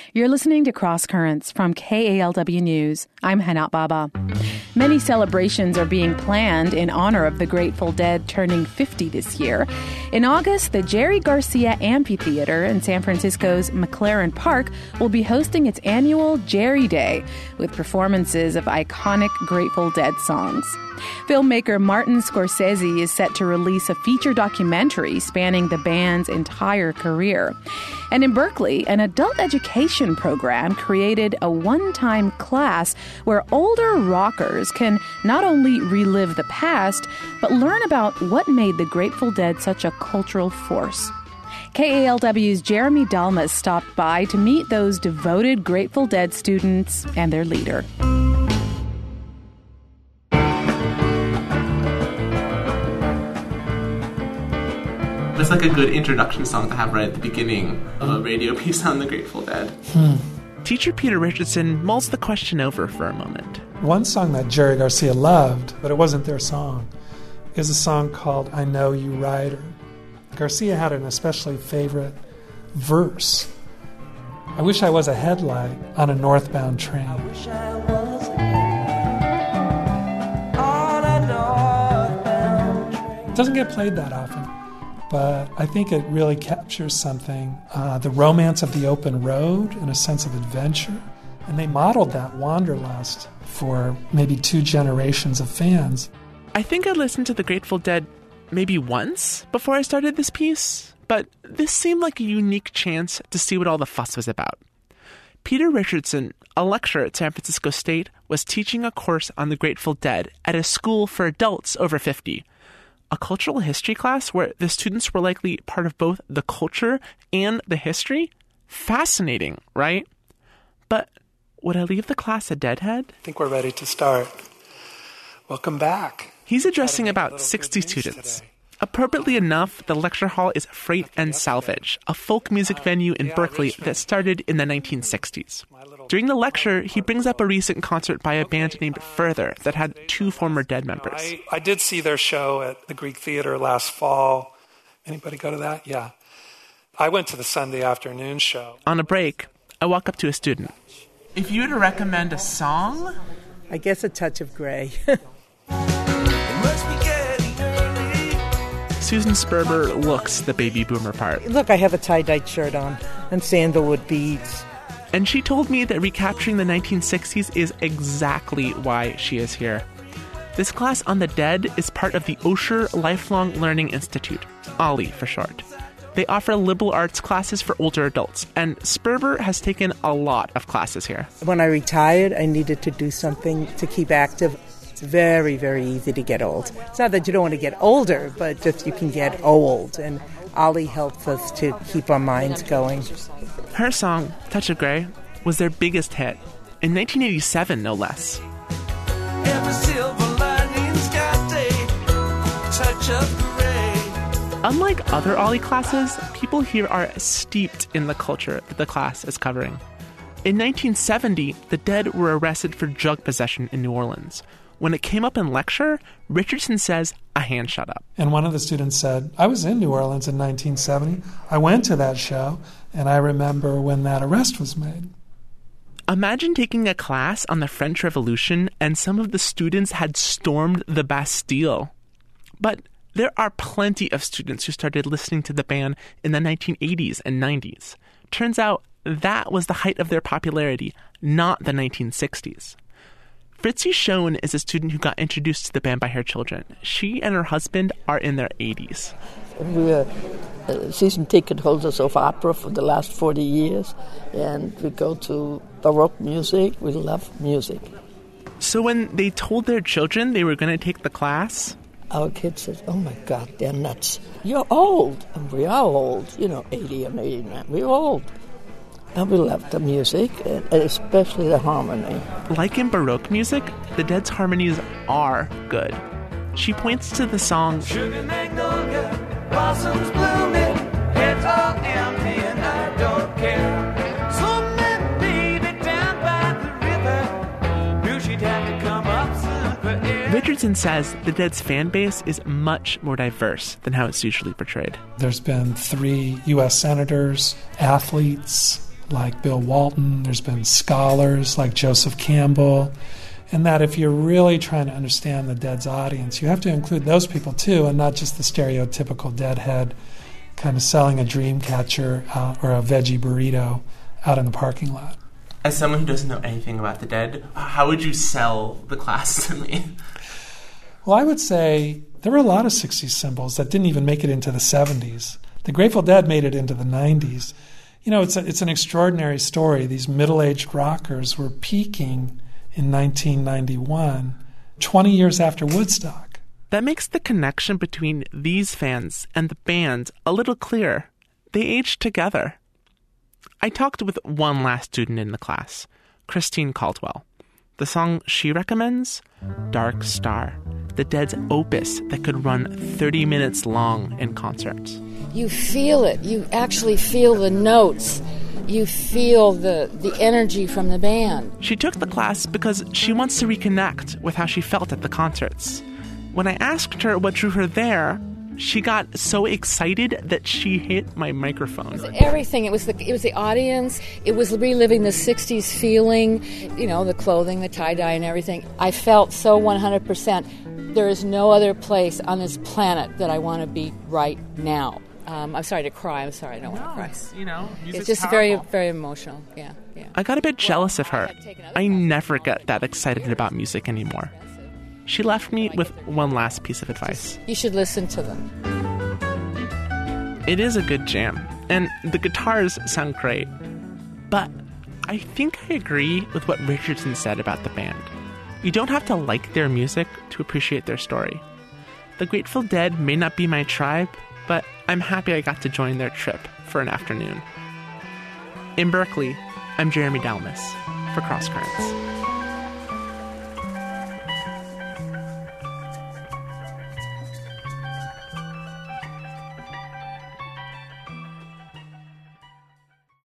You're listening to Cross Currents from KALW News. I'm Hanat Baba. Many celebrations are being planned in honor of the Grateful Dead turning 50 this year. In August, the Jerry Garcia Amphitheater in San Francisco's McLaren Park will be hosting its annual Jerry Day with performances of iconic Grateful Dead songs. Filmmaker Martin Scorsese is set to release a feature documentary spanning the band's entire career. And in Berkeley, an adult education program created a one-time class where older rockers can not only relive the past, but learn about what made the Grateful Dead such a cultural force. KALW's Jeremy Dalmas stopped by to meet those devoted Grateful Dead students and their leader. It's like a good introduction song to have right at the beginning of a radio piece on the Grateful Dead. Teacher Peter Richardson mulls the question over for a moment. One song that Jerry Garcia loved, but it wasn't their song, is a song called I Know You Rider. Garcia had an especially favorite verse. I wish I was a headlight on a northbound train. I wish I was a headlight on a northbound train. It doesn't get played that often, but I think it really captures something, the romance of the open road and a sense of adventure. And they modeled that wanderlust for maybe 2 generations of fans. I think I listened to the Grateful Dead maybe once before I started this piece, but this seemed like a unique chance to see what all the fuss was about. Peter Richardson, a lecturer at San Francisco State, was teaching a course on the Grateful Dead at a school for adults over 50. A cultural history class where the students were likely part of both the culture and the history? Fascinating, right? But would I leave the class a deadhead? I think we're ready to start. Welcome back. He's addressing about 60 students. Today. Appropriately enough, the lecture hall is Freight and Salvage, a folk music venue in Berkeley that started in the 1960s. During the lecture, he brings up a recent concert by a band named Further that had 2 former Dead members. I did see their show at the Greek Theater last fall. Anybody go to that? Yeah. I went to the Sunday afternoon show. On a break, I walk up to a student. If you were to recommend a song? I guess A Touch of Grey. Susan Sperber looks the baby boomer part. Look, I have a tie-dyed shirt on and sandalwood beads. And she told me that recapturing the 1960s is exactly why she is here. This class on the Dead is part of the Osher Lifelong Learning Institute, OLLI for short. They offer liberal arts classes for older adults, and Sperber has taken a lot of classes here. When I retired, I needed to do something to keep active. It's very, very easy to get old. It's not that you don't want to get older, but just you can get old, and OLLI helps us to keep our minds going. Her song, Touch of Grey, was their biggest hit, in 1987 no less. Every silver lining's got a touch of grey. Unlike other OLLI classes, people here are steeped in the culture that the class is covering. In 1970, the Dead were arrested for drug possession in New Orleans. When it came up in lecture, Richardson says a hand shot up. And one of the students said, I was in New Orleans in 1970. I went to that show, and I remember when that arrest was made. Imagine taking a class on the French Revolution and some of the students had stormed the Bastille. But there are plenty of students who started listening to the band in the 1980s and 90s. Turns out that was the height of their popularity, not the 1960s. Fritzi Schoen is a student who got introduced to the band by her children. She and her husband are in their 80s. We were season ticket holders of opera for the last 40 years, and we go to Baroque music. We love music. So when they told their children they were going to take the class, our kids said, oh my God, they're nuts. You're old. And we are old, 80 and 89. We're old. And we love the music, and especially the harmony. Like in Baroque music, the Dead's harmonies are good. She points to the song Sugar Magnolia, blossoms blooming, heads all empty and I don't care. So met baby down by the river, knew she'd have to come up super air. Richardson says the Dead's fan base is much more diverse than how it's usually portrayed. There's been 3 U.S. senators, athletes, like Bill Walton. There's been scholars like Joseph Campbell. And that if you're really trying to understand the Dead's audience, you have to include those people too, and not just the stereotypical Deadhead kind of selling a dream catcher or a veggie burrito out in the parking lot. As someone who doesn't know anything about the Dead, how would you sell the class to me? Well, I would say there were a lot of 60s symbols that didn't even make it into the 70s. The Grateful Dead made it into the 90s. You know, it's an extraordinary story. These middle-aged rockers were peaking in 1991, 20 years after Woodstock. That makes the connection between these fans and the band a little clearer. They aged together. I talked with one last student in the class, Christine Caldwell. The song she recommends? Dark Star, the Dead's opus that could run 30 minutes long in concert. You feel it. You actually feel the notes. You feel the energy from the band. She took the class because she wants to reconnect with how she felt at the concerts. When I asked her what drew her there, she got so excited that she hit my microphone. It was everything. It was the audience. It was reliving the 60s feeling, you know, the clothing, the tie-dye and everything. I felt so 100%. There is no other place on this planet that I want to be right now. I'm sorry to cry. I'm sorry. I don't want to cry. You know, it's just very, very emotional. Yeah. I got a bit jealous of her. I never get that excited about music anymore. She left me with one last piece of advice. You should listen to them. It is a good jam, and the guitars sound great. But I think I agree with what Richardson said about the band. You don't have to like their music to appreciate their story. The Grateful Dead may not be my tribe, but I'm happy I got to join their trip for an afternoon. In Berkeley, I'm Jeremy Dalmas for Cross Currents.